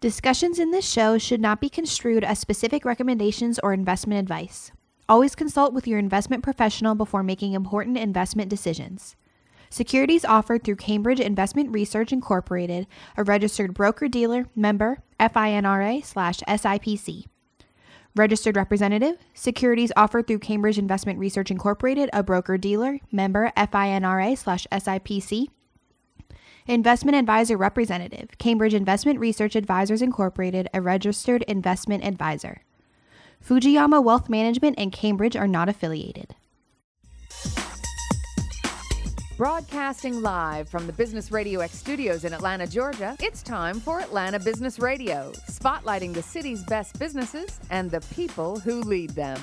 Discussions in this show should not be construed as specific recommendations or investment advice. Always consult with your investment professional before making important investment decisions. Securities offered through Cambridge Investment Research Incorporated, a registered broker-dealer, member, FINRA/SIPC. Registered representative, securities offered through Cambridge Investment Research Incorporated, a broker-dealer, member, FINRA/SIPC. Investment advisor representative, Cambridge Investment Research Advisors Incorporated, a registered investment advisor. Fujiyama Wealth Management and Cambridge are not affiliated. Broadcasting live from the Business Radio X studios in Atlanta, Georgia, it's time for Atlanta Business Radio, spotlighting the city's best businesses and the people who lead them.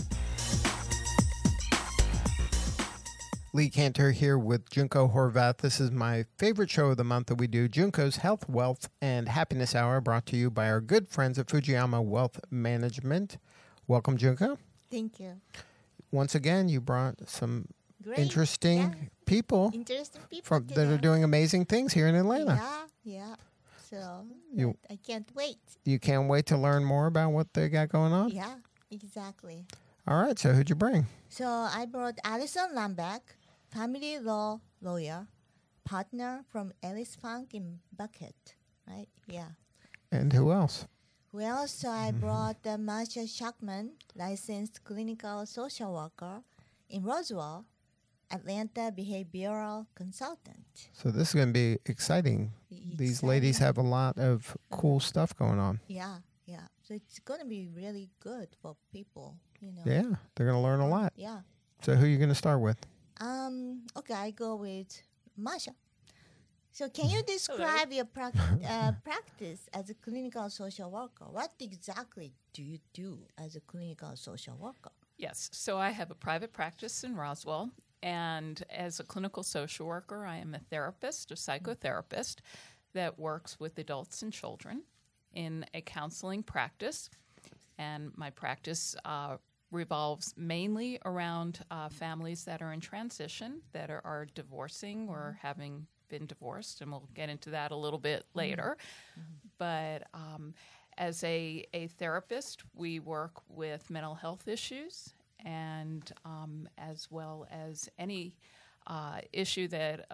Lee Cantor here with Junko Horvath. This is my favorite show of the month that we do, Junko's Health, Wealth, and Happiness Hour, brought to you by our good friends at Fujiyama Wealth Management. Welcome, Junko. Thank you. Once again, you brought some interesting people that are doing amazing things here in Atlanta. Yeah. So I can't wait. You can't wait to learn more about what they got going on? Yeah, exactly. All right, so who'd you bring? So I brought Alison Lambeck, family law lawyer, partner from Ellis Funk in Buckhead, right? Yeah. And who else? Well, so I brought Marcia Shackman, licensed clinical social worker in Roswell, Atlanta behavioral consultant. So this is going to be exciting. These ladies have a lot of cool stuff going on. Yeah. So it's going to be really good for people, Yeah, they're going to learn a lot. Yeah. So who are you going to start with? Okay, I go with Masha. So can you describe your practice as a clinical social worker? What exactly do you do as a clinical social worker? Yes, so I have a private practice in Roswell, and as a clinical social worker, I am a therapist, a psychotherapist that works with adults and children in a counseling practice, and my practice revolves mainly around families that are in transition, that are divorcing or having been divorced, and we'll get into that a little bit later. But as a therapist, we work with mental health issues and as well as any issue that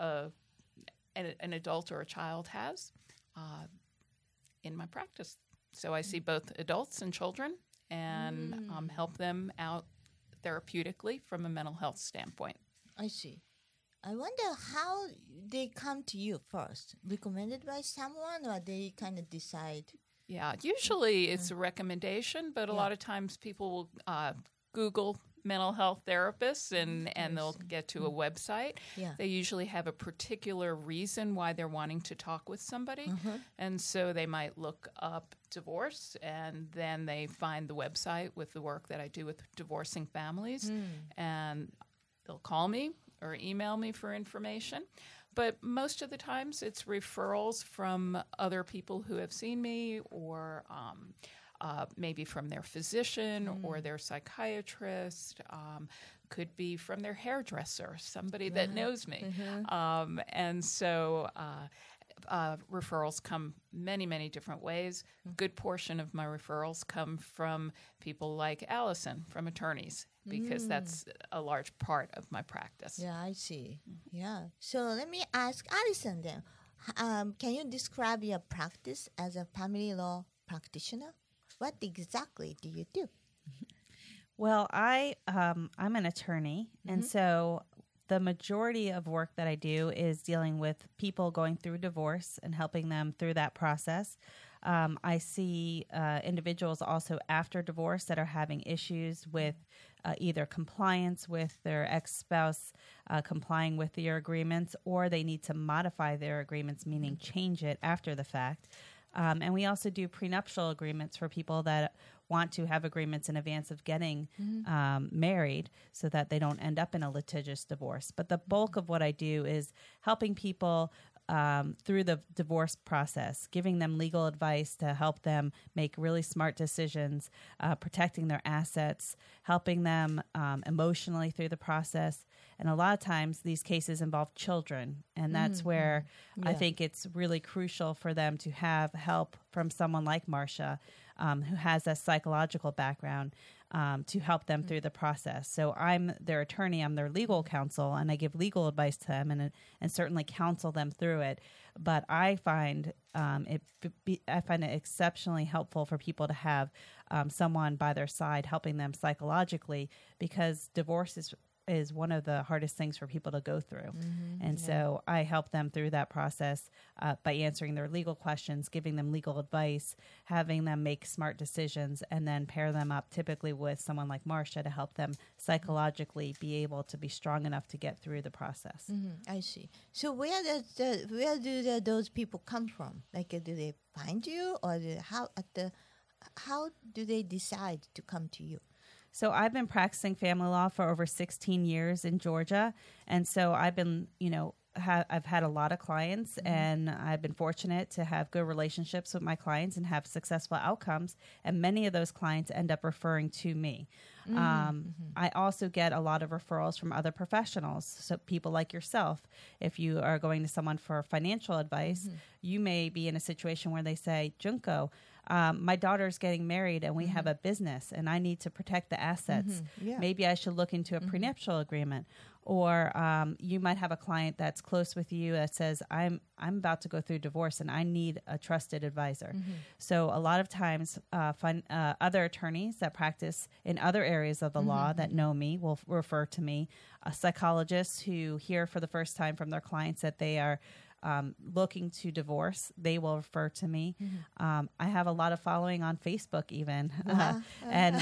an adult or a child has in my practice. So I see both adults and children and help them out therapeutically from a mental health standpoint. I see. I wonder how they come to you first. Recommended by someone, or they kind of decide? Yeah, usually it's a recommendation, but a lot of times people will Google mental health therapists and they'll get to a website. Yeah. They usually have a particular reason why they're wanting to talk with somebody. And so they might look up divorce, and then they find the website with the work that I do with divorcing families, and they'll call me or email me for information. But most of the times it's referrals from other people who have seen me, or maybe from their physician or their psychiatrist, could be from their hairdresser, somebody that knows me. And so referrals come many, many different ways. Good portion of my referrals come from people like Allison, from attorneys, because that's a large part of my practice. Yeah, I see. Yeah. So let me ask Alison then. Can you describe your practice as a family law practitioner? What exactly do you do? Well, I'm an attorney, and so the majority of work that I do is dealing with people going through divorce and helping them through that process. I see individuals also after divorce that are having issues with either compliance with their ex-spouse, complying with their agreements, or they need to modify their agreements, meaning change it after the fact. And we also do prenuptial agreements for people that want to have agreements in advance of getting married so that they don't end up in a litigious divorce. But the bulk of what I do is helping people through the divorce process, giving them legal advice to help them make really smart decisions, protecting their assets, helping them emotionally through the process. And a lot of times these cases involve children, and that's where I think it's really crucial for them to have help from someone like Marcia, who has a psychological background, to help them through the process. So I'm their attorney, I'm their legal counsel, and I give legal advice to them and certainly counsel them through it. But I find it exceptionally helpful for people to have someone by their side helping them psychologically, because divorce is one of the hardest things for people to go through. And so I help them through that process by answering their legal questions, giving them legal advice, having them make smart decisions, and then pair them up typically with someone like Marcia to help them psychologically be able to be strong enough to get through the process. I see. So where do those people come from? Like, do they find you, or how do they decide to come to you? So I've been practicing family law for over 16 years in Georgia. And so I've been, I've had a lot of clients, and I've been fortunate to have good relationships with my clients and have successful outcomes. And many of those clients end up referring to me. I also get a lot of referrals from other professionals. So people like yourself, if you are going to someone for financial advice, you may be in a situation where they say, Junko, my daughter's getting married and we have a business and I need to protect the assets. Maybe I should look into a prenuptial agreement. Or you might have a client that's close with you that says, I'm about to go through divorce and I need a trusted advisor. So a lot of times other attorneys that practice in other areas of the law that know me will refer to me. Psychologists who hear for the first time from their clients that they are looking to divorce, they will refer to me. I have a lot of following on Facebook even. And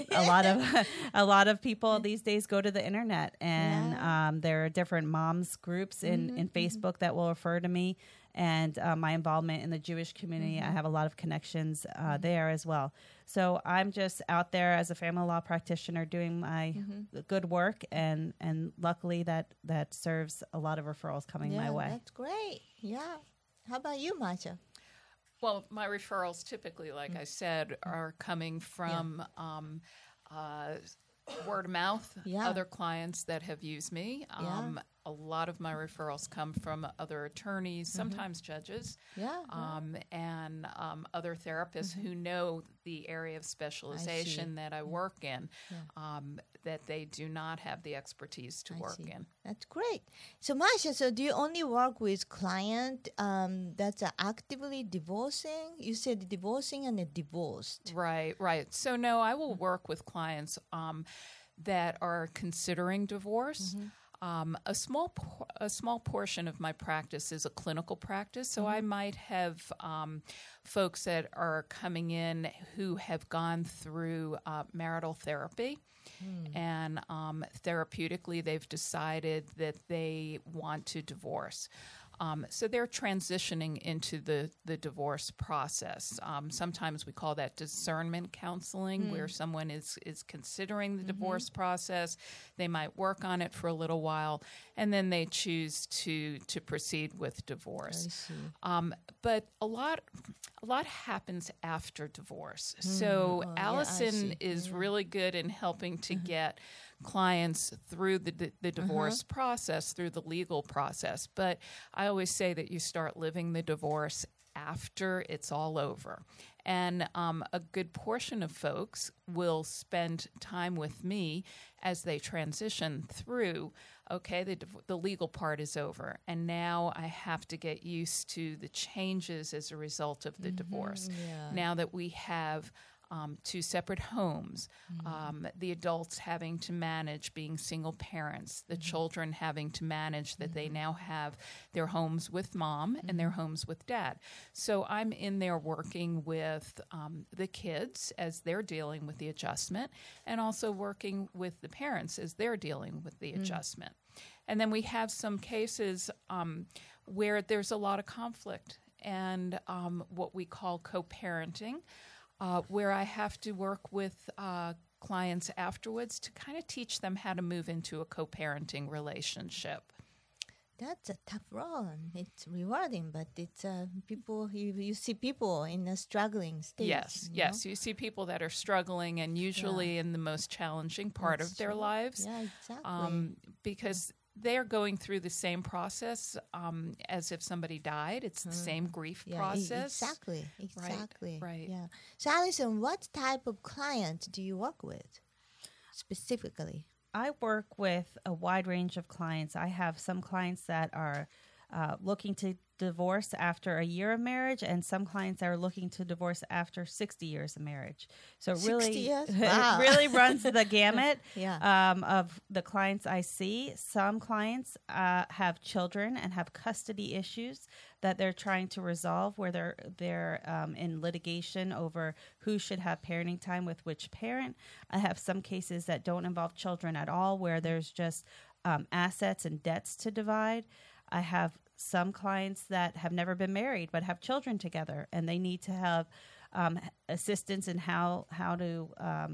a lot of people these days go to the internet, and there are different moms groups in Facebook that will refer to me. And my involvement in the Jewish community, I have a lot of connections there as well. So I'm just out there as a family law practitioner doing my good work, and luckily that serves a lot of referrals coming my way. That's great. Yeah. How about you, Marcia? Well, my referrals typically, like I said, are coming from word of mouth, other clients that have used me. A lot of my referrals come from other attorneys, sometimes judges, and other therapists who know the area of specialization that I work in, that they do not have the expertise to work in. That's great. So, Marcia, do you only work with client that's actively divorcing? You said divorcing and divorced. Right. So, no, I will work with clients that are considering divorce. A small portion of my practice is a clinical practice, so I might have folks that are coming in who have gone through marital therapy, and therapeutically they've decided that they want to divorce. So they're transitioning into the divorce process. Sometimes we call that discernment counseling, where someone is considering the divorce process. They might work on it for a little while, and then they choose to proceed with divorce. But a lot happens after divorce. So Allison is really good in helping to get clients through the divorce process, through the legal process. But I always say that you start living the divorce after it's all over. And a good portion of folks will spend time with me as they transition through, okay, the legal part is over, and now I have to get used to the changes as a result of the divorce. Now that we have two separate homes, the adults having to manage being single parents, the children having to manage that they now have their homes with mom and their homes with dad. So I'm in there working with the kids as they're dealing with the adjustment, and also working with the parents as they're dealing with the adjustment. And then we have some cases where there's a lot of conflict and what we call co-parenting, where I have to work with clients afterwards to kind of teach them how to move into a co-parenting relationship. that's a tough role. And it's rewarding, but it's people. You see people in a struggling stage. Yes, you yes. know? You see people that are struggling and usually in the most challenging part That's of their true. lives. Yeah, exactly. Because they're going through the same process as if somebody died. It's the same grief process. Exactly. right. Yeah. So, Alison, what type of client do you work with specifically? I work with a wide range of clients. I have some clients that are looking to divorce after a year of marriage, and some clients that are looking to divorce after 60 years of marriage. So 60 really, years? it Wow. really runs the gamut Yeah. of the clients I see. Some clients have children and have custody issues that they're trying to resolve, where they're in litigation over who should have parenting time with which parent. I have some cases that don't involve children at all, where there's just assets and debts to divide. I have some clients that have never been married but have children together, and they need to have assistance in how to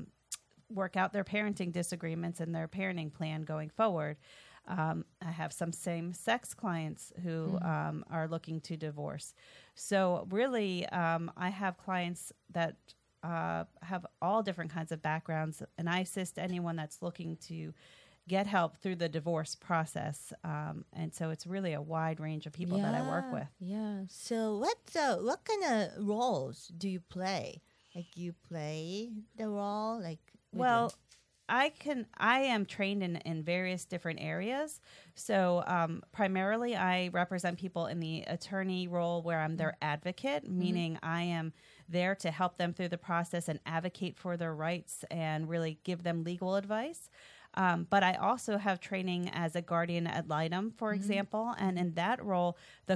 work out their parenting disagreements and their parenting plan going forward. I have some same-sex clients who are looking to divorce. So really, I have clients that have all different kinds of backgrounds, and I assist anyone that's looking to get help through the divorce process. And so it's really a wide range of people that I work with. Yeah. So what kind of roles do you play? Like you play the role like with Well, I am trained in various different areas. So primarily I represent people in the attorney role, where I'm their advocate, meaning I am there to help them through the process and advocate for their rights and really give them legal advice. But I also have training as a guardian ad litem, for example, and in that role,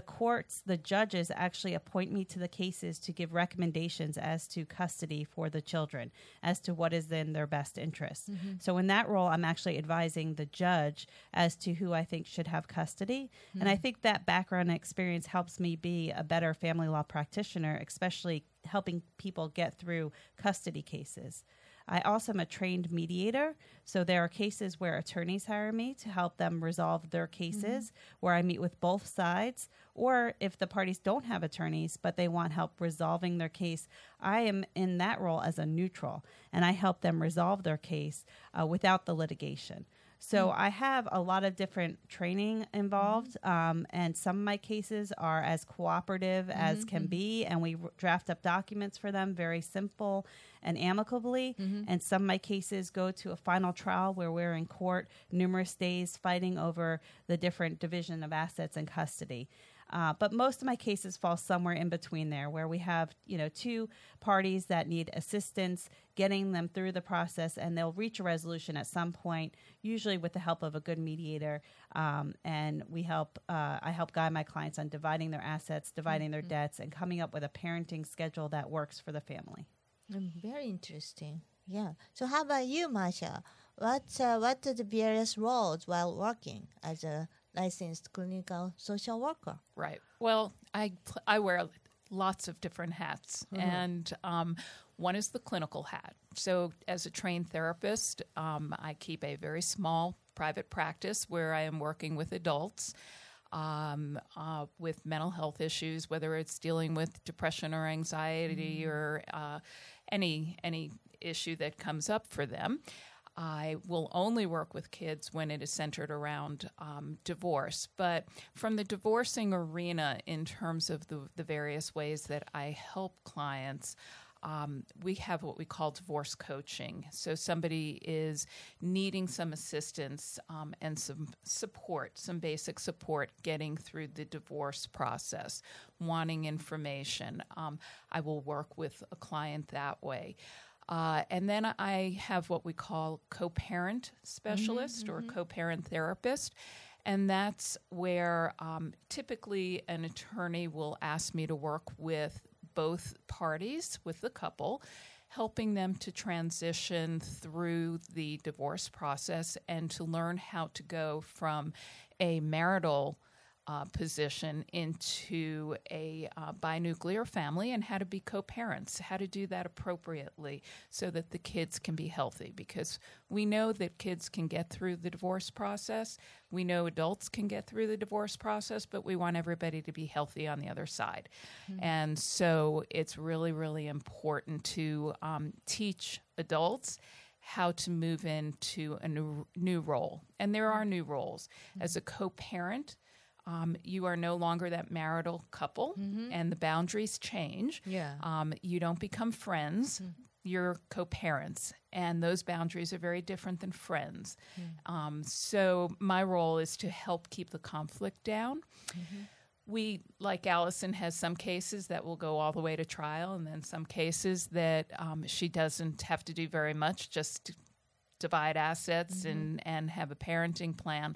the judges actually appoint me to the cases to give recommendations as to custody for the children, as to what is in their best interest. So in that role, I'm actually advising the judge as to who I think should have custody. And I think that background and experience helps me be a better family law practitioner, especially helping people get through custody cases. I also am a trained mediator, so there are cases where attorneys hire me to help them resolve their cases, where I meet with both sides, or if the parties don't have attorneys but they want help resolving their case, I am in that role as a neutral, and I help them resolve their case without the litigation. So I have a lot of different training involved, and some of my cases are as cooperative as can be, and we draft up documents for them, very simple and amicably. And some of my cases go to a final trial where we're in court numerous days fighting over the different division of assets and custody. But most of my cases fall somewhere in between there, where we have, two parties that need assistance getting them through the process, and they'll reach a resolution at some point, usually with the help of a good mediator. And I help guide my clients on dividing their assets, dividing their debts, and coming up with a parenting schedule that works for the family. Very interesting. Yeah. So how about you, Masha? What are the various roles while working as a licensed clinical social worker? Right. Well, I wear lots of different hats, and one is the clinical hat. So as a trained therapist, I keep a very small private practice where I am working with adults with mental health issues, whether it's dealing with depression or anxiety or any issue that comes up for them. I will only work with kids when it is centered around divorce. But from the divorcing arena, in terms of the various ways that I help clients, we have what we call divorce coaching. So somebody is needing some assistance and some support, some basic support getting through the divorce process, wanting information. I will work with a client that way. And then I have what we call co-parent specialist or co-parent therapist. And that's where typically an attorney will ask me to work with both parties, with the couple, helping them to transition through the divorce process and to learn how to go from a marital position into a binuclear family and how to be co-parents, how to do that appropriately so that the kids can be healthy. Because we know that kids can get through the divorce process. We know adults can get through the divorce process, but we want everybody to be healthy on the other side. And so it's really, really important to teach adults how to move into a new role. And there are new roles. As a co-parent, you are no longer that marital couple, and the boundaries change. Yeah. You don't become friends. You're co-parents, and those boundaries are very different than friends. So my role is to help keep the conflict down. We, like Allison, has some cases that will go all the way to trial, and then some cases that she doesn't have to do very much, just divide assets and have a parenting plan.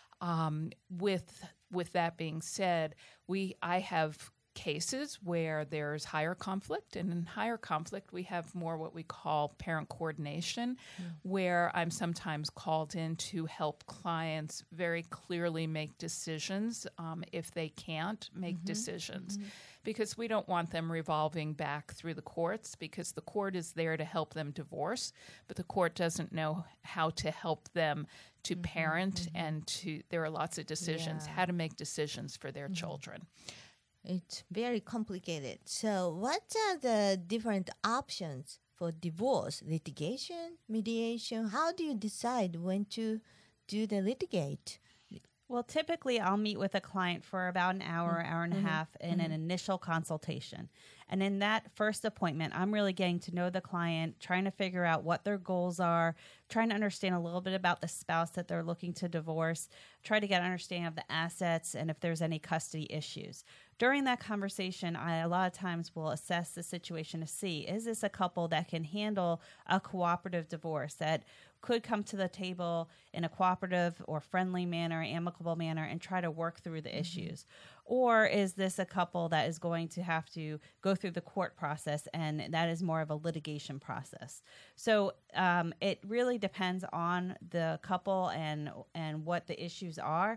With that being said, I have cases where there's higher conflict, and in higher conflict we have more what we call parent coordination, where I'm sometimes called in to help clients very clearly make decisions if they can't make decisions, because we don't want them revolving back through the courts, because the court is there to help them divorce, but the court doesn't know how to help them to parent and there are lots of decisions, how to make decisions for their children. It's very complicated. So what are the different options for divorce? Litigation, mediation? How do you decide when to do the litigate? Well, typically I'll meet with a client for about an hour, hour and a half in an initial consultation. And in that first appointment, I'm really getting to know the client, trying to figure out what their goals are, trying to understand a little bit about the spouse that they're looking to divorce, try to get an understanding of the assets and if there's any custody issues. During that conversation, I a lot of times will assess the situation to see, is this a couple that can handle a cooperative divorce, that could come to the table in a cooperative or friendly manner, amicable manner, and try to work through the issues? Or is this a couple that is going to have to go through the court process, and that is more of a litigation process? So it really depends on the couple and what the issues are.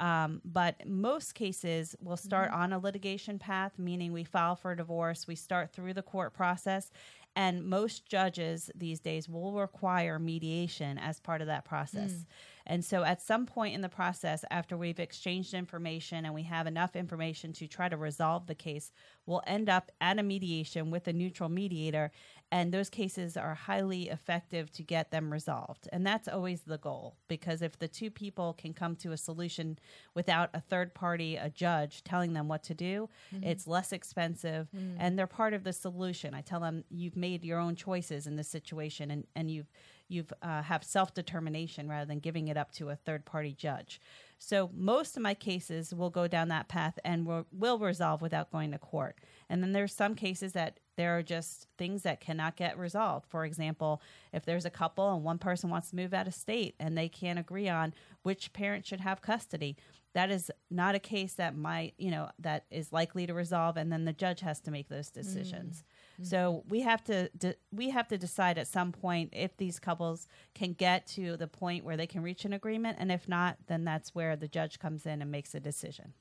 But most cases will start on a litigation path, meaning we file for a divorce, we start through the court process, and most judges these days will require mediation as part of that process. And so at some point in the process, after we've exchanged information and we have enough information to try to resolve the case, we'll end up at a mediation with a neutral mediator, and those cases are highly effective to get them resolved. And that's always the goal, because if the two people can come to a solution without a third party, a judge, telling them what to do, it's less expensive, and they're part of the solution. I tell them, you've made your own choices in this situation, and you've have self-determination rather than giving it up to a third-party judge. So most of my cases will go down that path and will resolve without going to court. And then there's some cases that there are just things that cannot get resolved. For example, if there's a couple and one person wants to move out of state and they can't agree on which parent should have custody, that is not a case that that is likely to resolve, and then the judge has to make those decisions. So we have to decide at some point if these couples can get to the point where they can reach an agreement, and if not, then that's where the judge comes in and makes a decision.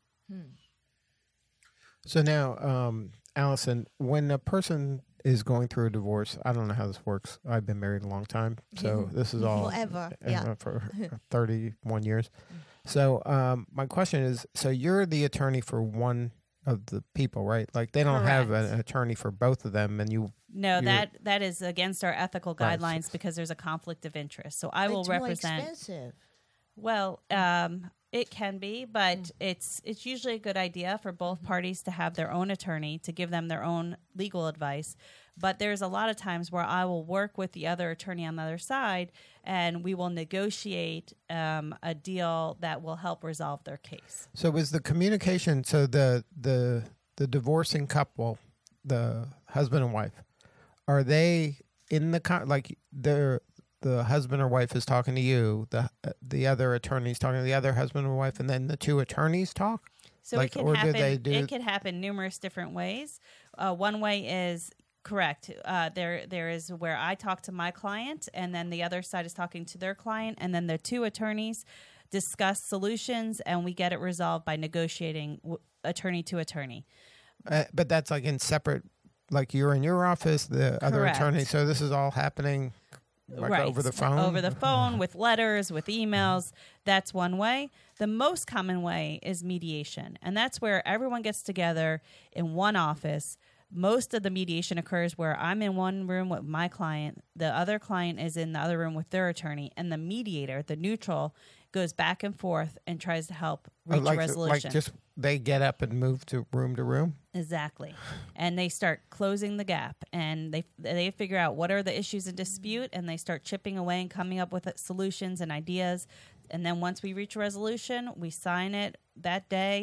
So now, Allison, when a person is going through a divorce, I don't know how this works. I've been married a long time, so this is all Forever, for 31 years. So my question is, so you're the attorney for one of the people, right? Like they don't have an attorney for both of them, and No, that is against our ethical guidelines because there's a conflict of interest. So I will represent. It's more expensive. Well, it can be, but it's usually a good idea for both parties to have their own attorney to give them their own legal advice. But there's a lot of times where I will work with the other attorney on the other side, and we will negotiate a deal that will help resolve their case. So is the communication, so the divorcing couple, the husband and wife, are they in the husband or wife is talking to you, the other attorney's talking to the other husband or wife, and then the two attorneys talk? So it can happen. It can happen numerous different ways. One way is correct. There is where I talk to my client, and then the other side is talking to their client, and then the two attorneys discuss solutions, and we get it resolved by negotiating attorney to attorney. But that's like in separate, like you're in your office, the other Correct. attorney. So this is all happening like Right. over the phone? Over the phone, with letters, with emails. That's one way. The most common way is mediation. And that's where everyone gets together in one office. Most of the mediation occurs where I'm in one room with my client, the other client is in the other room with their attorney, and the mediator, the neutral, goes back and forth and tries to help reach a resolution. Like just they get up and move to room. Exactly. And they start closing the gap, and they figure out what are the issues in dispute, and they start chipping away and coming up with solutions and ideas. And then once we reach a resolution, we sign it that day.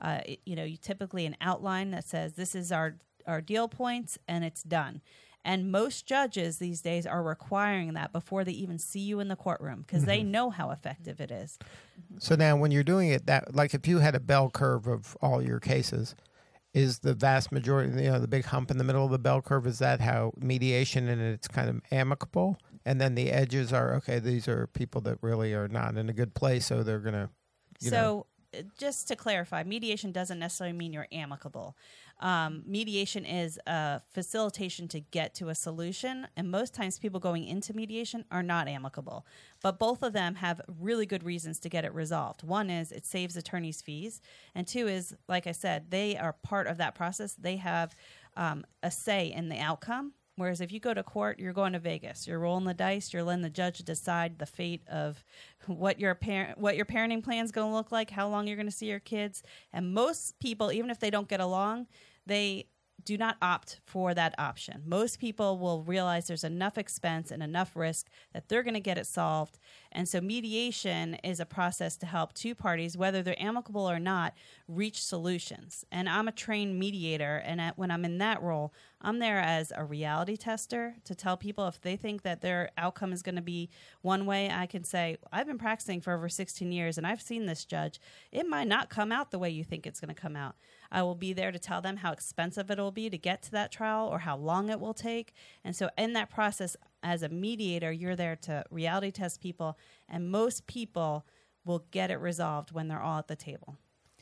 You typically an outline that says this is our deal points, and it's done. And most judges these days are requiring that before they even see you in the courtroom because they know how effective it is. So now when you're doing it, that like if you had a bell curve of all your cases, is the vast majority, the big hump in the middle of the bell curve, is that how mediation, and it's kind of amicable? And then the edges are, okay, these are people that really are not in a good place, so they're going to, So just to clarify, mediation doesn't necessarily mean you're amicable. Mediation is a facilitation to get to a solution, and most times people going into mediation are not amicable. But both of them have really good reasons to get it resolved. One is it saves attorneys' fees, and two is, like I said, they are part of that process. They have a say in the outcome. Whereas if you go to court, you're going to Vegas. You're rolling the dice. You're letting the judge decide the fate of what your parenting plan is going to look like, how long you're going to see your kids. And most people, even if they don't get along, they do not opt for that option. Most people will realize there's enough expense and enough risk that they're going to get it solved. And so mediation is a process to help two parties, whether they're amicable or not, reach solutions. And I'm a trained mediator, and when I'm in that role, I'm there as a reality tester to tell people if they think that their outcome is going to be one way. I can say, I've been practicing for over 16 years, and I've seen this, judge. It might not come out the way you think it's going to come out. I will be there to tell them how expensive it will be to get to that trial or how long it will take. And so in that process, as a mediator, you're there to reality test people, and most people will get it resolved when they're all at the table.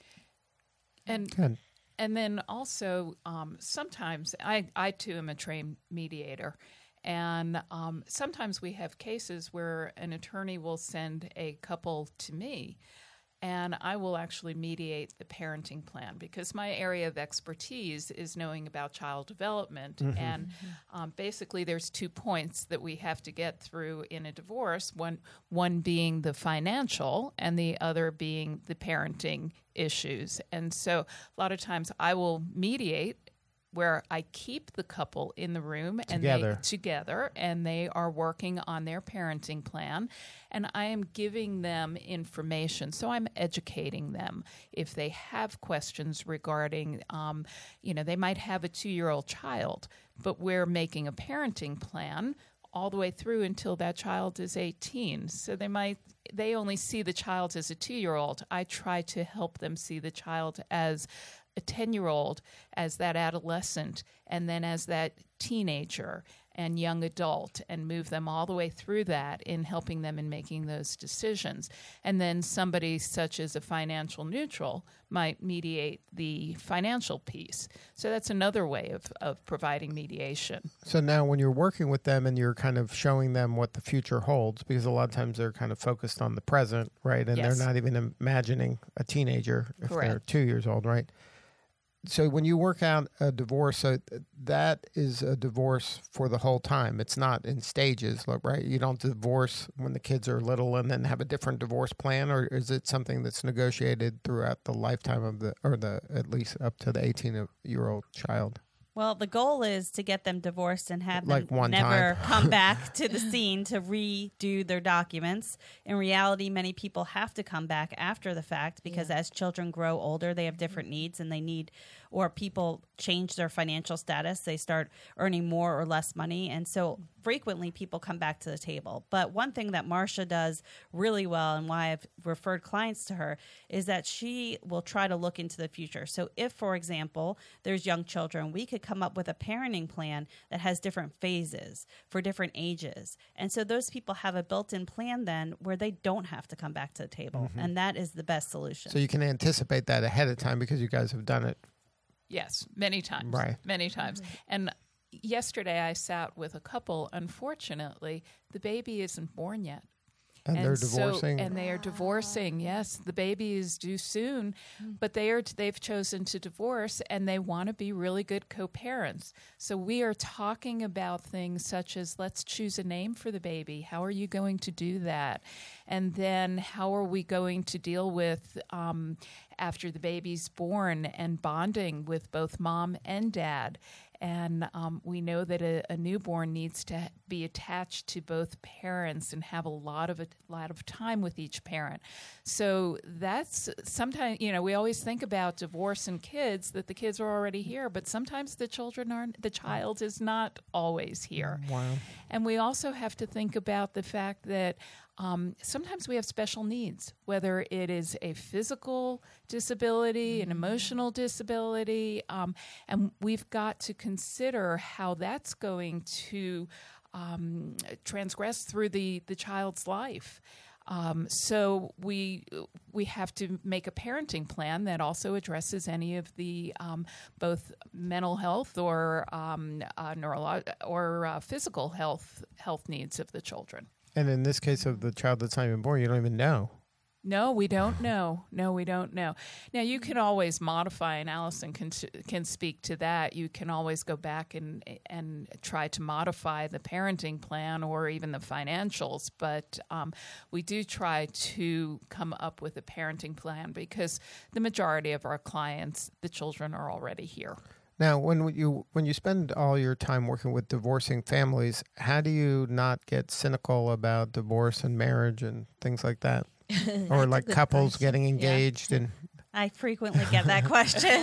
And then also sometimes I too am a trained mediator, and sometimes we have cases where an attorney will send a couple to me, and I will actually mediate the parenting plan because my area of expertise is knowing about child development. And basically there's 2 points that we have to get through in a divorce, one being the financial and the other being the parenting issues. And so a lot of times I will mediate where I keep the couple in the room and they are working on their parenting plan, and I am giving them information. So I'm educating them. If they have questions regarding, they might have a 2-year-old child, but we're making a parenting plan all the way through until that child is 18. So they only see the child as a 2-year-old. I try to help them see the child as a 10-year-old, as that adolescent, and then as that teenager and young adult, and move them all the way through that in helping them in making those decisions. And then somebody such as a financial neutral might mediate the financial piece. So that's another way of providing mediation. So now when you're working with them and you're kind of showing them what the future holds, because a lot of times they're kind of focused on the present, right? And Yes. they're not even imagining a teenager if Correct. they're 2 years old, right? So when you work out a divorce, so that is a divorce for the whole time. It's not in stages, right? You don't divorce when the kids are little and then have a different divorce plan, or is it something that's negotiated throughout the lifetime of at least up to the 18-year-old child? Well, the goal is to get them divorced and have Like them one never time. come back to the scene to redo their documents. In reality, many people have to come back after the fact because as children grow older, they have different needs and they need or people change their financial status. They start earning more or less money. And so frequently people come back to the table. But one thing that Marcia does really well, and why I've referred clients to her, is that she will try to look into the future. So if, for example, there's young children, we could come up with a parenting plan that has different phases for different ages. And so those people have a built-in plan then where they don't have to come back to the table. And that is the best solution. So you can anticipate that ahead of time because you guys have done it. Yes, many times. Right. Many times. And yesterday I sat with a couple. Unfortunately, the baby isn't born yet. And they're divorcing. And they are divorcing. Yes, the baby is due soon, but they've chosen to divorce, and they want to be really good co-parents. So we are talking about things such as, let's choose a name for the baby. How are you going to do that? And then how are we going to deal with after the baby's born and bonding with both mom and dad? And we know that a newborn needs to be attached to both parents and have a lot of time with each parent. So that's sometimes, we always think about divorce and kids, that the kids are already here, but sometimes the child is not always here. Wow. And we also have to think about the fact that sometimes we have special needs, whether it is a physical disability, an emotional disability, and we've got to consider how that's going to transgress through the child's life. So we have to make a parenting plan that also addresses any of the both mental health or physical health needs of the children. And in this case of the child that's not even born, you don't even know. No, we don't know. No, we don't know. Now, you can always modify, and Allison can speak to that. You can always go back and try to modify the parenting plan or even the financials. But we do try to come up with a parenting plan because the majority of our clients, the children are already here. Now, when you spend all your time working with divorcing families, how do you not get cynical about divorce and marriage and things like that? Or like couples getting engaged? And I frequently get that question.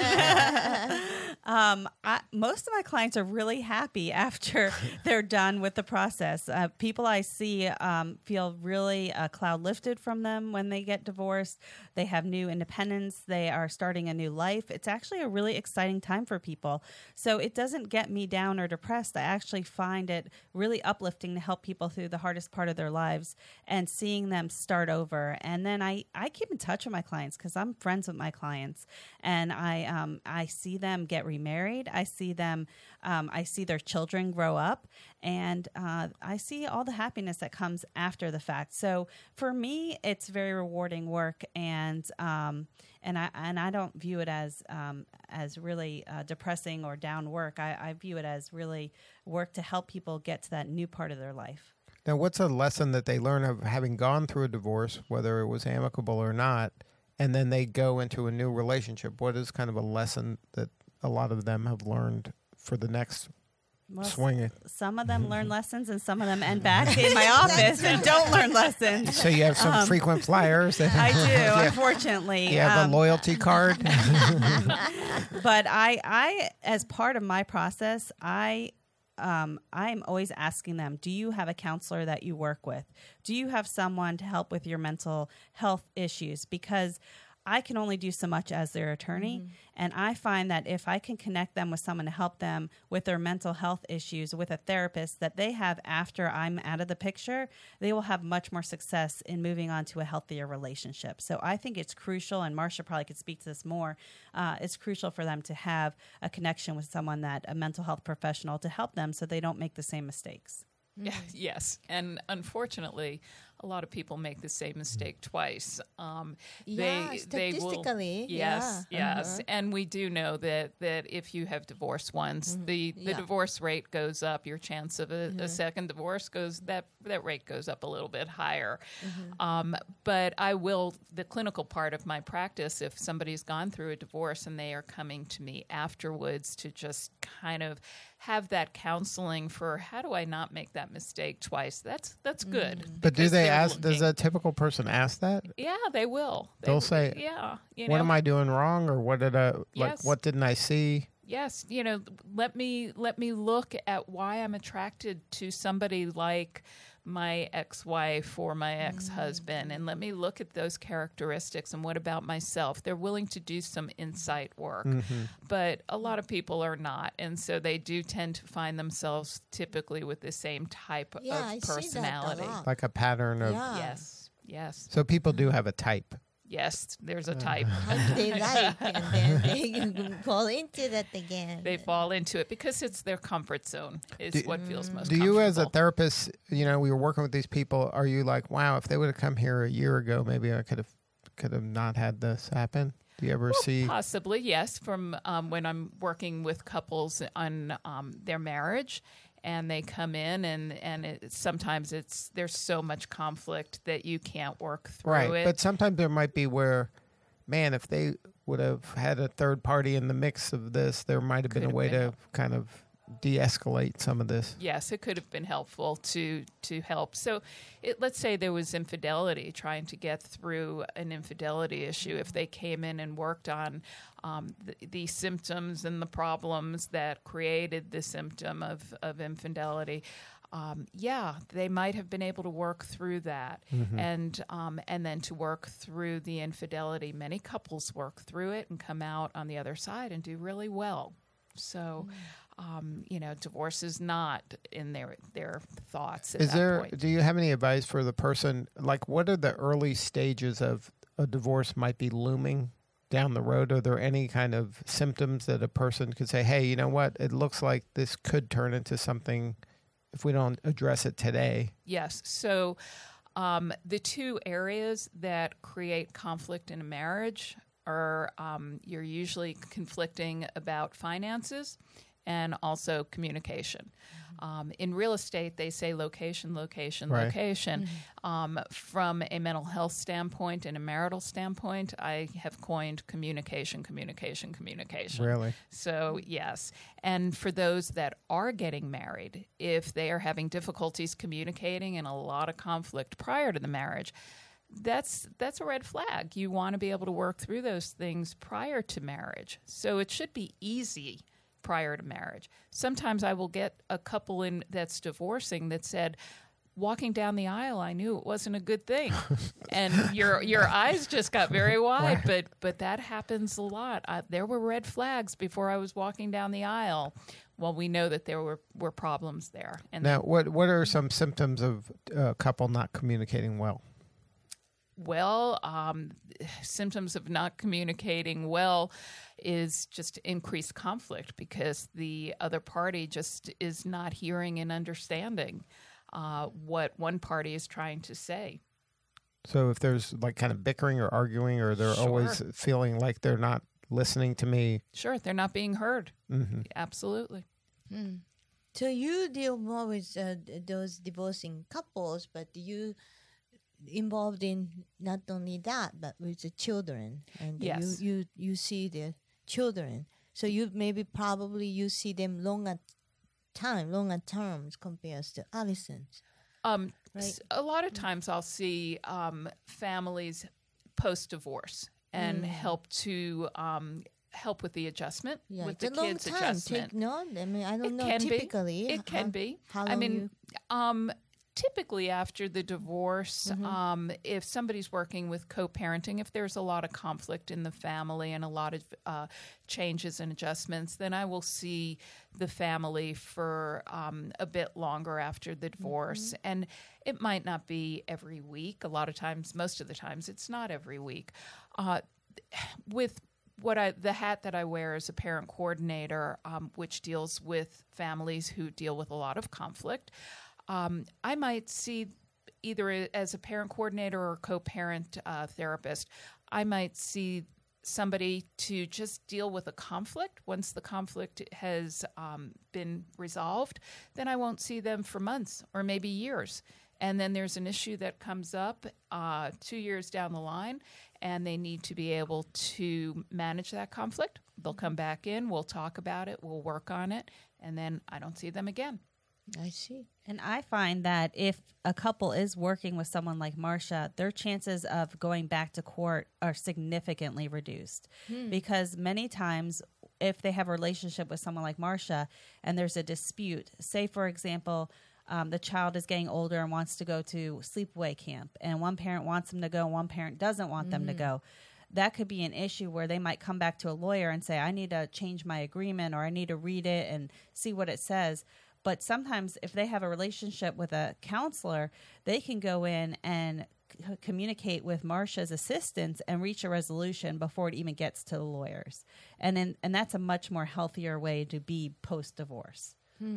Most of my clients are really happy after they're done with the process. People I see feel really a cloud lifted from them when they get divorced. They have new independence. They are starting a new life. It's actually a really exciting time for people. So it doesn't get me down or depressed. I actually find it really uplifting to help people through the hardest part of their lives and seeing them start over. And then I keep in touch with my clients because I'm friends with my clients, and I see them get remarried. I see them. I see their children grow up, and I see all the happiness that comes after the fact. So for me, it's very rewarding work, and I don't view it as really depressing or down work. I view it as really work to help people get to that new part of their life. Now, what's a lesson that they learn of having gone through a divorce, whether it was amicable or not, and then they go into a new relationship? What is kind of a lesson that a lot of them have learned for the next swing? Some of them learn lessons, and some of them end back in my office and don't learn lessons. So you have some frequent flyers. I do, unfortunately. You have a loyalty card. But I, as part of my process, I'm always asking them, do you have a counselor that you work with? Do you have someone to help with your mental health issues? Because I can only do so much as their attorney. Mm-hmm. And I find that if I can connect them with someone to help them with their mental health issues, with a therapist that they have after I'm out of the picture, they will have much more success in moving on to a healthier relationship. So I think it's crucial, and Marcia probably could speak to this more, it's crucial for them to have a connection with someone, a mental health professional, to help them so they don't make the same mistakes. Yeah, yes. And unfortunately, a lot of people make the same mistake twice. Statistically. Yes. And we do know that if you have divorced once, the divorce rate goes up. Your chance of a second divorce that rate goes up a little bit higher. But the clinical part of my practice, if somebody's gone through a divorce and they are coming to me afterwards to just kind of have that counseling for how do I not make that mistake twice, that's good. But do they they they're ask? Does looking. a typical person ask that? Yeah, they will. They'll say, yeah, What am I doing wrong, or what did I Yes. What didn't I see? Yes, let me look at why I'm attracted to somebody like my ex-wife or my ex-husband, and let me look at those characteristics. And what about myself? They're willing to do some insight work, but a lot of people are not, and so they do tend to find themselves typically with the same type Yeah, I of see that a personality. lot. Like a pattern of. Yeah. Yes, So people do have a type. yes. There's a type. How they like, and then they fall into that again. They fall into it because it's their comfort zone. Is what feels most. Do you, as a comfortable. therapist, we were working with these people. Are you like, wow, if they would have come here a year ago, maybe I could have not had this happen? Do you ever see? Possibly, yes. From when I'm working with couples on their marriage, and they come in, and sometimes there's so much conflict that you can't work through Right, it. but sometimes there might be where, man, if they would have had a third party in the mix of this, there might have been a Could have way been to kind of de-escalate some of this. Yes, it could have been helpful to help. So, let's say there was infidelity, trying to get through an infidelity issue. If they came in and worked on the symptoms and the problems that created the symptom of infidelity, they might have been able to work through that, and then to work through the infidelity. Many couples work through it and come out on the other side and do really well. So. Divorce is not in their thoughts at that point. Do you have any advice for the person? Like, what are the early stages of a divorce might be looming down the road? Are there any kind of symptoms that a person could say, hey, you know what? It looks like this could turn into something if we don't address it today. Yes. So the two areas that create conflict in a marriage are you're usually conflicting about finances and also communication. In real estate, they say location, location, Right. location. From a mental health standpoint and a marital standpoint, I have coined communication, communication, communication. Really? So, yes. And for those that are getting married, if they are having difficulties communicating and a lot of conflict prior to the marriage, that's a red flag. You want to be able to work through those things prior to marriage. So it should be easy prior to marriage. Sometimes I will get a couple in that's divorcing that said, walking down the aisle, I knew it wasn't a good thing. And your eyes just got very wide, but that happens a lot. There were red flags before I was walking down the aisle. Well, we know that there were problems there. And Now, what are some symptoms of a couple not communicating well? Well, symptoms of not communicating well is just increased conflict because the other party just is not hearing and understanding what one party is trying to say. So if there's like kind of bickering or arguing, or they're always Sure. feeling like they're not listening to me. Sure, they're not being heard. Absolutely. So you deal more with those divorcing couples, but you involved in not only that, but with the children, and Yes. you see the children. So you probably you see them longer terms compared to adolescents. Right. A lot of times I'll see families post-divorce and help with the adjustment, Yeah, with it's the a long kids' time. adjustment. I mean, I don't It know. can be. Typically, It can be. How I long mean, typically after the divorce, if somebody's working with co-parenting, if there's a lot of conflict in the family and a lot of changes and adjustments, then I will see the family for a bit longer after the divorce. And it might not be every week. A lot of times, most of the times, it's not every week. With the hat that I wear as a parent coordinator, which deals with families who deal with a lot of conflict, I might see either as a parent coordinator or co-parent therapist, I might see somebody to just deal with a conflict. Once the conflict has been resolved, then I won't see them for months or maybe years. And then there's an issue that comes up 2 years down the line, and they need to be able to manage that conflict. They'll come back in, we'll talk about it, we'll work on it, and then I don't see them again. I see. And I find that if a couple is working with someone like Marcia, their chances of going back to court are significantly reduced. Because many times, if they have a relationship with someone like Marcia and there's a dispute, say, for example, the child is getting older and wants to go to sleepaway camp, and one parent wants them to go and one parent doesn't want them to go. That could be an issue where they might come back to a lawyer and say, I need to change my agreement, or I need to read it and see what it says. But sometimes if they have a relationship with a counselor, they can go in and communicate with Marcia's assistants and reach a resolution before it even gets to the lawyers. And that's a much more healthier way to be post-divorce.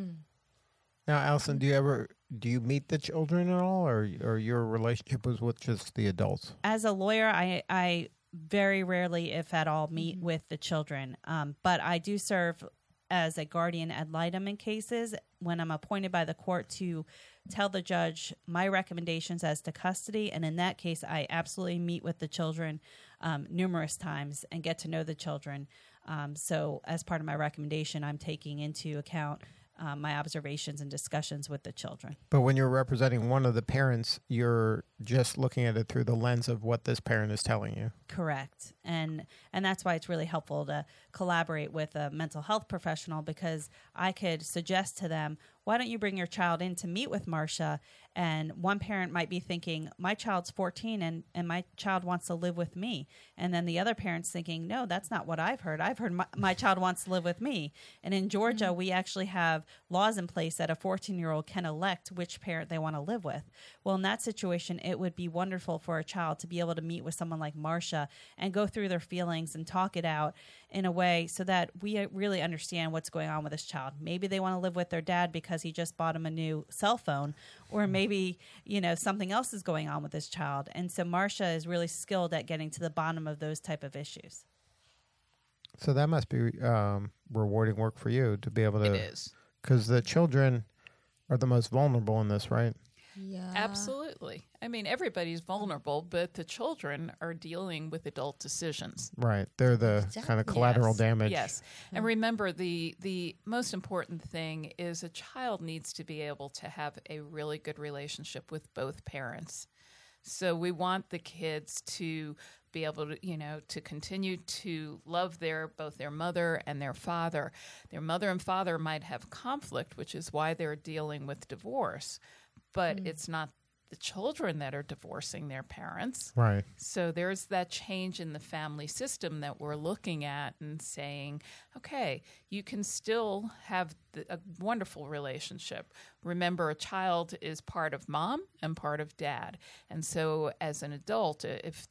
Now, Allison, do you meet the children at all, or your relationship was with just the adults? As a lawyer, I very rarely, if at all, meet with the children. But I do serve as a guardian ad litem in cases when I'm appointed by the court to tell the judge my recommendations as to custody. And in that case, I absolutely meet with the children numerous times and get to know the children. So as part of my recommendation, I'm taking into account my observations and discussions with the children. But when you're representing one of the parents, you're just looking at it through the lens of what this parent is telling you. Correct. And that's why it's really helpful to collaborate with a mental health professional, because I could suggest to them, why don't you bring your child in to meet with Marcia? And one parent might be thinking, my child's 14 and my child wants to live with me. And then the other parent's thinking, no, that's not what I've heard. I've heard my child wants to live with me. And in Georgia, we actually have laws in place that a 14-year-old can elect which parent they want to live with. Well, in that situation, it would be wonderful for a child to be able to meet with someone like Marcia and go through their feelings and talk it out in a way so that we really understand what's going on with this child. Maybe they want to live with their dad because he just bought him a new cell phone, or maybe, something else is going on with this child. And so Marcia is really skilled at getting to the bottom of those type of issues. So that must be rewarding work for you to be able to. It is. Because the children are the most vulnerable in this, right? Yeah. Absolutely. I mean, everybody's vulnerable, but the children are dealing with adult decisions. Right. They're the kind of collateral Yes, damage. Yes. And remember, the most important thing is a child needs to be able to have a really good relationship with both parents. So we want the kids to be able to, to continue to love both their mother and their father. Their mother and father might have conflict, which is why they're dealing with divorce. But it's not the children that are divorcing their parents. Right. So there's that change in the family system that we're looking at and saying, okay, you can still have a wonderful relationship. Remember, a child is part of mom and part of dad. And so as an adult, if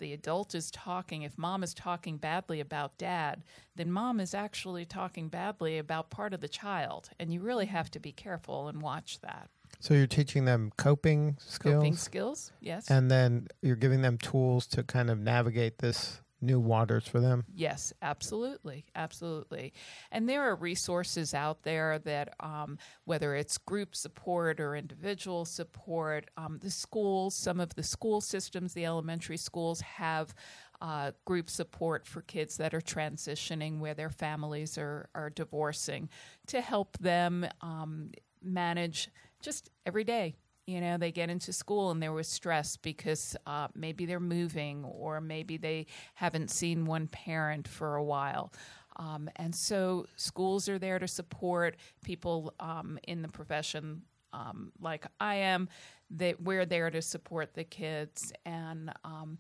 mom is talking badly about dad, then mom is actually talking badly about part of the child. And you really have to be careful and watch that. So you're teaching them coping skills? Coping skills, yes. And then you're giving them tools to kind of navigate this new waters for them? Yes, absolutely. Absolutely. And there are resources out there that, whether it's group support or individual support, the schools, some of the school systems, the elementary schools have group support for kids that are transitioning, where their families are divorcing, to help them manage just every day. They get into school and there was stress because maybe they're moving, or maybe they haven't seen one parent for a while. And so schools are there to support people in the profession like I am. We're there to support the kids, and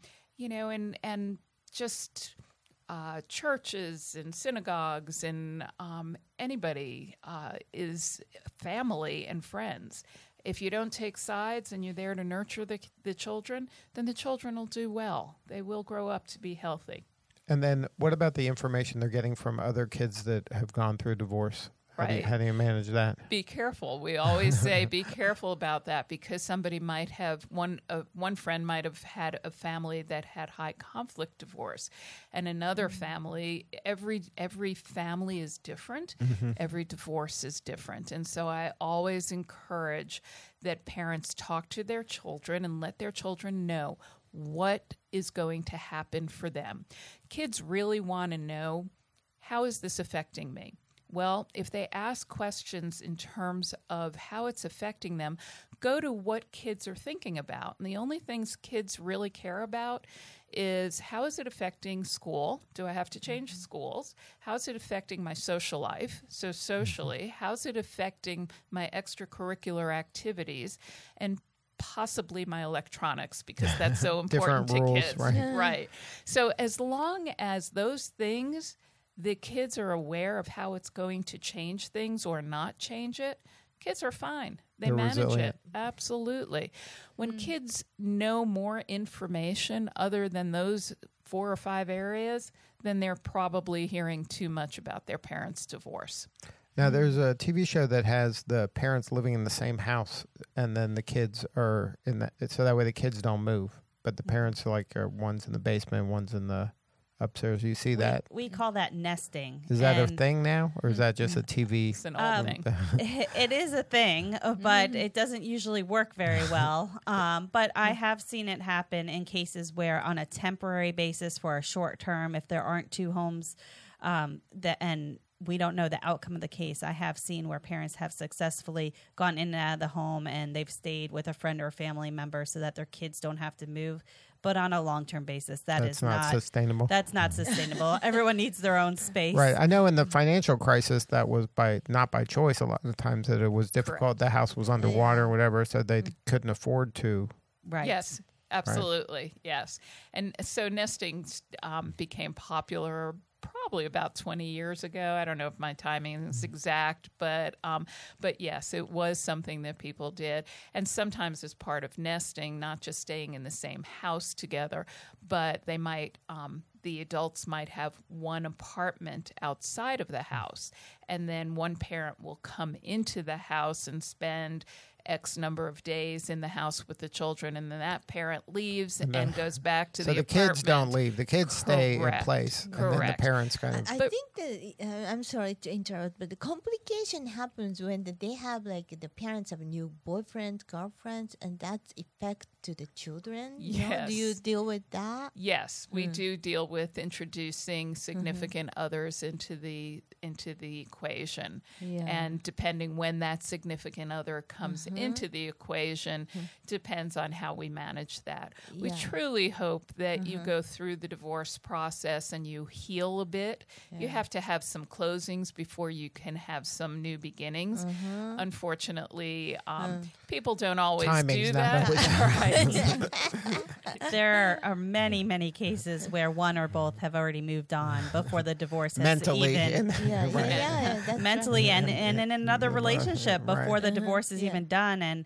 and just churches and synagogues and anybody is family and friends. If you don't take sides and you're there to nurture the children, then the children will do well. They will grow up to be healthy. And then what about the information they're getting from other kids that have gone through divorce? Right. How do you manage that? Be careful. We always say be careful about that, because somebody might have one friend might have had a family that had high conflict divorce, and another family. Every family is different. Mm-hmm. Every divorce is different, and so I always encourage that parents talk to their children and let their children know what is going to happen for them. Kids really want to know, how is this affecting me? Well, if they ask questions in terms of how it's affecting them, go to what kids are thinking about. And the only things kids really care about is, how is it affecting school? Do I have to change schools? How is it affecting my social life? So socially, how's it affecting my extracurricular activities? And possibly my electronics, because that's so important to rules, kids. right? Right. So as long as those things, the kids are aware of how it's going to change things or not change it, kids are fine. They're manage resilient. it. Absolutely. When kids know more information other than those 4 or 5 areas, then they're probably hearing too much about their parents' divorce. Now, there's a TV show that has the parents living in the same house, and then the kids are in that, so that way the kids don't move. But the parents are like, one's in the basement, one's in the upstairs. You see that? We call that nesting. Is that a And thing now, or is that just a TV? It's an old thing. It is a thing, but it doesn't usually work very well. But I have seen it happen in cases where, on a temporary basis for a short term, if there aren't 2 homes, and we don't know the outcome of the case, I have seen where parents have successfully gone in and out of the home and they've stayed with a friend or a family member so that their kids don't have to move. But on a long-term basis, that's not sustainable. That's not sustainable. Everyone needs their own space. Right. I know in the financial crisis, that was not by choice. A lot of the times that it was difficult. Correct. The house was underwater or whatever, so they couldn't afford to. Right. Yes, absolutely. Yes. And so nesting became popular probably about 20 years ago. I don't know if my timing is exact, but yes, it was something that people did. And sometimes as part of nesting, not just staying in the same house together, but they might, the adults might have one apartment outside of the house, and then one parent will come into the house and spend X number of days in the house with the children, and then that parent leaves and goes back to the apartment. So the kids don't leave. The kids stay in Correct. place. And then the Correct. parents kind of... I think that I'm sorry to interrupt, but the complication happens when they have, like, the parents have a new boyfriend, girlfriend, and that's effect to the children. You know? Do you Yes. deal with that? Yes, we do deal with introducing significant others into the equation. Yeah. And depending when that significant other comes into the equation depends on how we manage that. We Yeah. truly hope that you go through the divorce process and you heal a bit. You have to have some closings before you can have some new beginnings. Unfortunately, people don't always Timing's do not that. always- Right. There are many, many cases where one or both have already moved on before the divorce has mentally. even That's mentally right. and in another relationship before Right. the divorce is Yeah. even done. And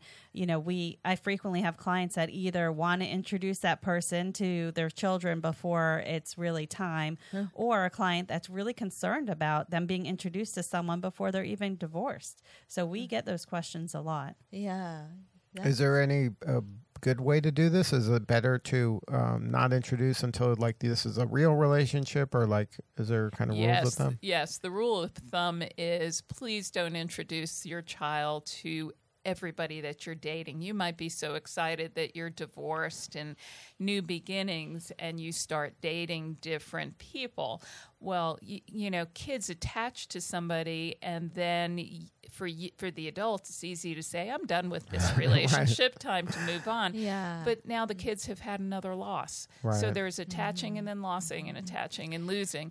I frequently have clients that either want to introduce that person to their children before it's really time, or a client that's really concerned about them being introduced to someone before they're even divorced. So we get those questions a lot. Yeah. Is there any good way to do this? Is it better to not introduce until, like, this is a real relationship, or, like, is there kind of rules of thumb? Yes, the rule of thumb is, please don't introduce your child to everybody that you're dating. You might be so excited that you're divorced and new beginnings, and you start dating different people. Well, kids attach to somebody, and then for the adults, it's easy to say, I'm done with this relationship, time to move on. Yeah. But now the kids have had another loss. So Right. there's attaching and then losing and attaching and losing.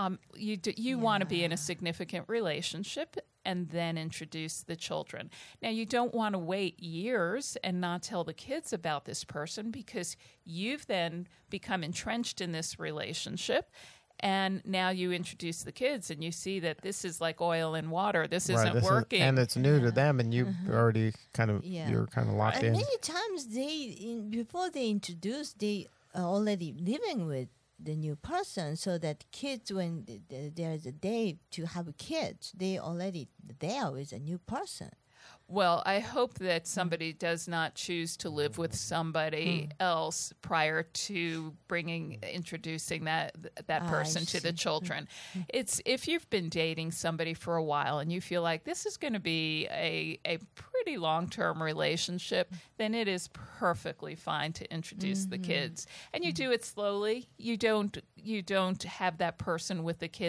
You want to be in a significant relationship and then introduce the children. Now, you don't want to wait years and not tell the kids about this person, because you've then become entrenched in this relationship. And now you introduce the kids and you see that this is like oil and water. This isn't working. And it's new to them, and you've already kind of you're kind of locked And in. many times before they introduce, they are already living with the new person, so that kids, when there's a day to have kids, they already there with a new person. Well, I hope that somebody does not choose to live with somebody else prior to introducing that person to the children. It's if you've been dating somebody for a while and you feel like this is going to be a pretty long-term relationship, then it is perfectly fine to introduce the kids. And you do it slowly. You don't have that person with the kids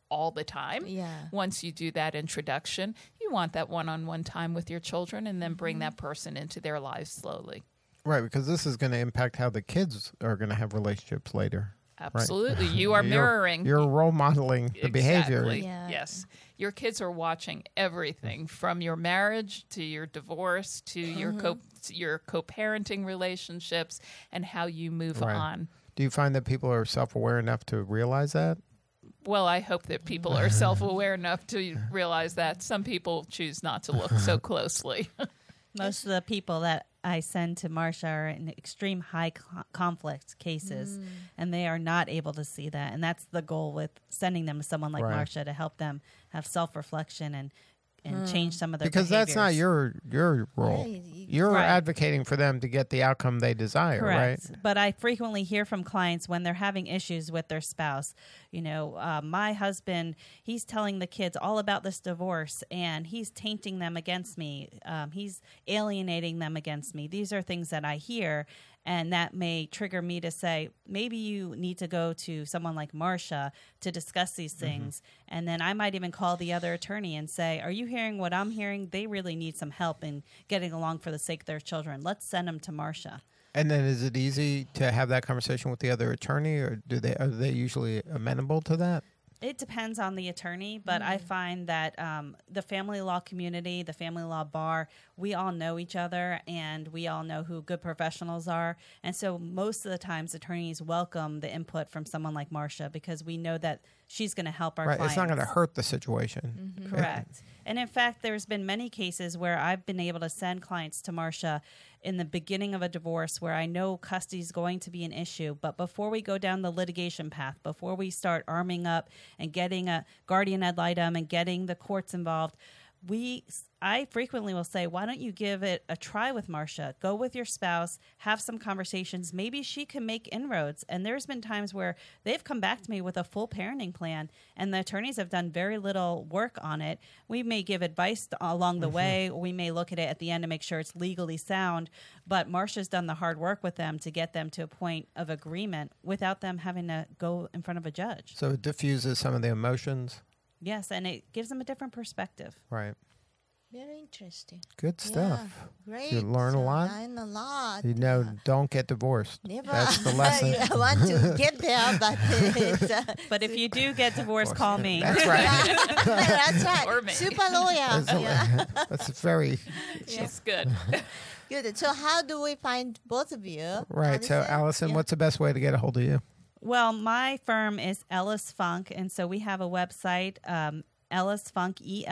all the time. Yeah. Once you do that introduction, you want that one-on-one time with your children and then bring that person into their lives slowly. Right, because this is going to impact how the kids are going to have relationships later. Absolutely. You are mirroring. You're role modeling the behavior. Exactly. Yeah. Yes. Your kids are watching everything from your marriage to your divorce to your co-parenting relationships and how you move Right. on. Do you find that people are self-aware enough to realize that? Well, I hope that people are self-aware enough to realize that. Some people choose not to look so closely. Most of the people that I send to Marcia are in extreme high conflict cases, and they are not able to see that. And that's the goal with sending them to someone like Right. Marcia, to help them have self-reflection and change some of their Because that's not behaviors. your role. Right. You're Right. advocating for them to get the outcome they desire, Correct. right? But I frequently hear from clients when they're having issues with their spouse. You know, my husband, he's telling the kids all about this divorce and he's tainting them against me. He's alienating them against me. These are things that I hear. And that may trigger me to say, maybe you need to go to someone like Marcia to discuss these things. And then I might even call the other attorney and say, are you hearing what I'm hearing? They really need some help in getting along for the sake of their children. Let's send them to Marcia. And then is it easy to have that conversation with the other attorney, or are they usually amenable to that? It depends on the attorney, but I find that the family law community, the family law bar, we all know each other and we all know who good professionals are. And so most of the times attorneys welcome the input from someone like Marcia because we know that she's going to help our Right, clients. it's not going to hurt the situation. Correct. And in fact, there's been many cases where I've been able to send clients to Marcia in the beginning of a divorce where I know custody is going to be an issue. But before we go down the litigation path, before we start arming up and getting a guardian ad litem and getting the courts involved, I frequently will say, why don't you give it a try with Marcia? Go with your spouse, have some conversations. Maybe she can make inroads. And there's been times where they've come back to me with a full parenting plan, and the attorneys have done very little work on it. We may give advice along the way, or we may look at it at the end to make sure it's legally sound. But Marcia's done the hard work with them to get them to a point of agreement without them having to go in front of a judge. So it diffuses some of the emotions. Yes, and it gives them a different perspective. Right. Very interesting. Good stuff. Yeah, great. You learn a lot. Learn a lot. You know, don't get divorced. Never. That's the lesson. I want to get there, but it's, But if you do get divorced, call me. That's right. that's right. Or me. Super lawyer. Yeah. That's very She's good. Good. So how do we find both of you? right. So, Allison, Yeah. what's the best way to get a hold of you? Well, my firm is Ellis Funk, and so we have a website, Ellis Funk,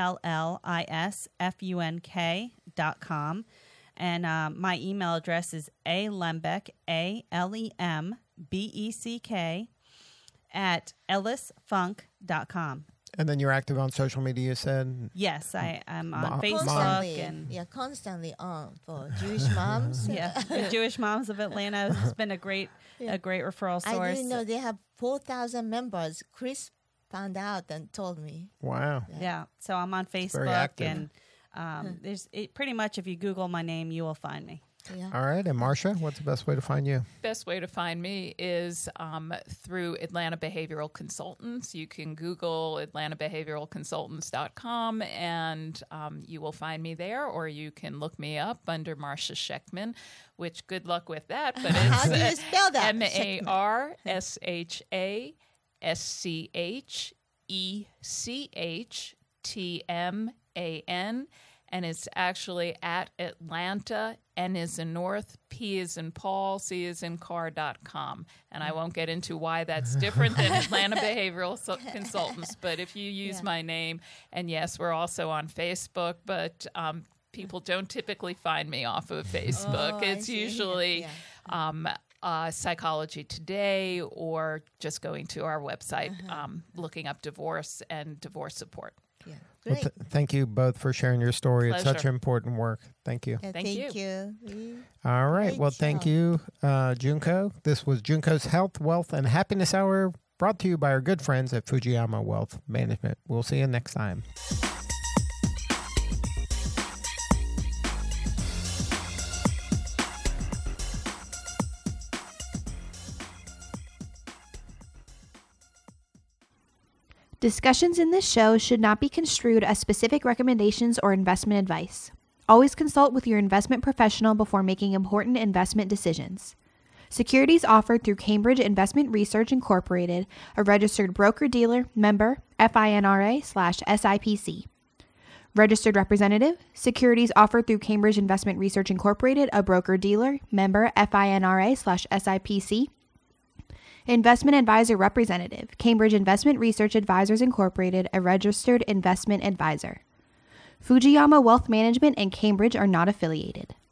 ELLISFUNK.com. And my email address is alembeck, ALEMBECK, at ellisfunk.com. And then you're active on social media, you said? Yes, I am on Mom. Facebook Constantly, and constantly on for Jewish moms. yeah, the Jewish Moms of Atlanta has been a great referral source. I didn't know they have 4,000 members. Chris found out and told me. Wow. Yeah, so I'm on very Facebook, active. and there's pretty much if you Google my name, you will find me. Yeah. All right. And Marcia, what's the best way to find you? Best way to find me is through Atlanta Behavioral Consultants. You can Google AtlantaBehavioralConsultants.com and you will find me there, or you can look me up under Marcia Schechtman, which good luck with that. But How do you it's spell that? MarshEchtman, and it's actually at Atlanta, N is in North, P is in Paul, C is in car.com. And I won't get into why that's different than Atlanta Behavioral Consultants, but if you use my name, and yes, we're also on Facebook, but people don't typically find me off of Facebook. Oh, I It's see. usually Yeah. Psychology Today, or just going to our website, looking up divorce and divorce support. Yeah. Well, Great. thank you both for sharing your story. It's such Pleasure. important work. Thank you. Yeah, Thank thank you. you. All right. Great Well, thank show. you, Junko. This was Junko's Health, Wealth, and Happiness Hour, brought to you by our good friends at Fujiyama Wealth Management. We'll see you next time. Discussions in this show should not be construed as specific recommendations or investment advice. Always consult with your investment professional before making important investment decisions. Securities offered through Cambridge Investment Research Incorporated, a registered broker-dealer, member, FINRA/SIPC. Registered representative, securities offered through Cambridge Investment Research Incorporated, a broker-dealer, member, FINRA/SIPC. Investment advisor representative, Cambridge Investment Research Advisors Incorporated, a registered investment advisor. Fujiyama Wealth Management and Cambridge are not affiliated.